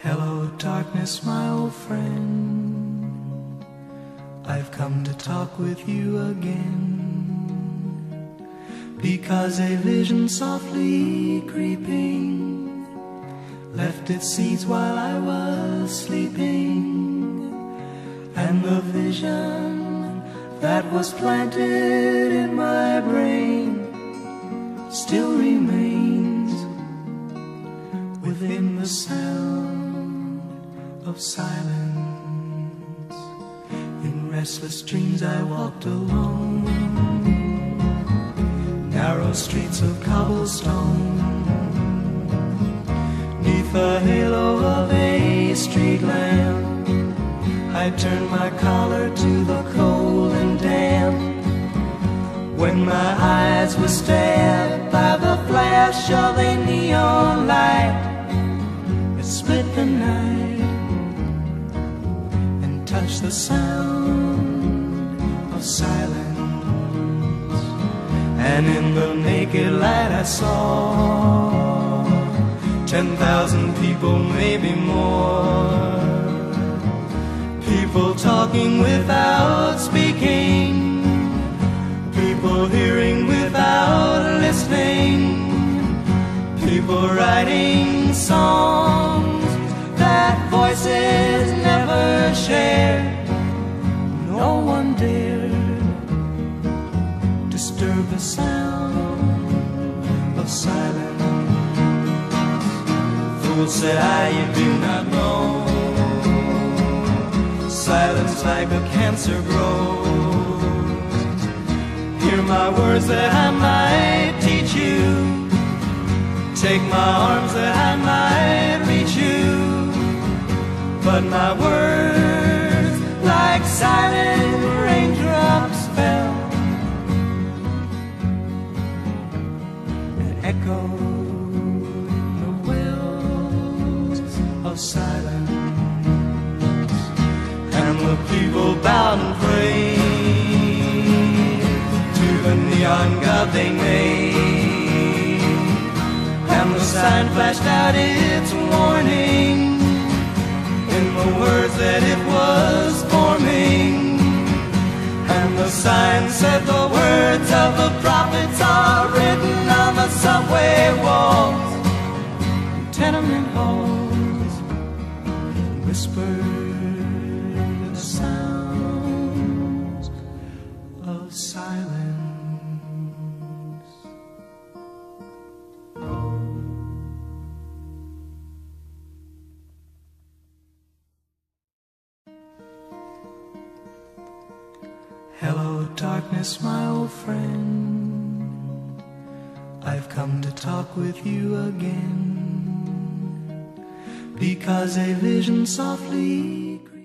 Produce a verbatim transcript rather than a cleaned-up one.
Hello, darkness, my old friend. I've come to talk with you again, because a vision softly creeping left its seeds while I was sleeping, and the vision that was planted in my brain still remains within the sound of silence. In restless dreams I walked alone, narrow streets of cobblestone, neath the halo of a street lamp. I turned my collar to the cold and damp, when my eyes were stabbed by the flash of a neon light that split the night and touched the sound of silence. And in the naked light I saw ten thousand people, maybe more, people talking without speaking, people hearing without listening, people writing songs that voices never shared. No one dared disturb the sound of silence. Fool, said I, you do not know, silence like a cancer grows. Hear my words that I might teach you, take my arms that I might reach you, but my words like silent raindrops fell and echoed in the wells of silence. And the people bowed and prayed to the neon god they made, and the sign flashed out its warning in the words that it was forming. And the sign said the words of the prophets are written on the subway walls and tenement halls, whispered the sounds of silence. Hello, darkness, my old friend. I've come to talk with you again, because a vision softly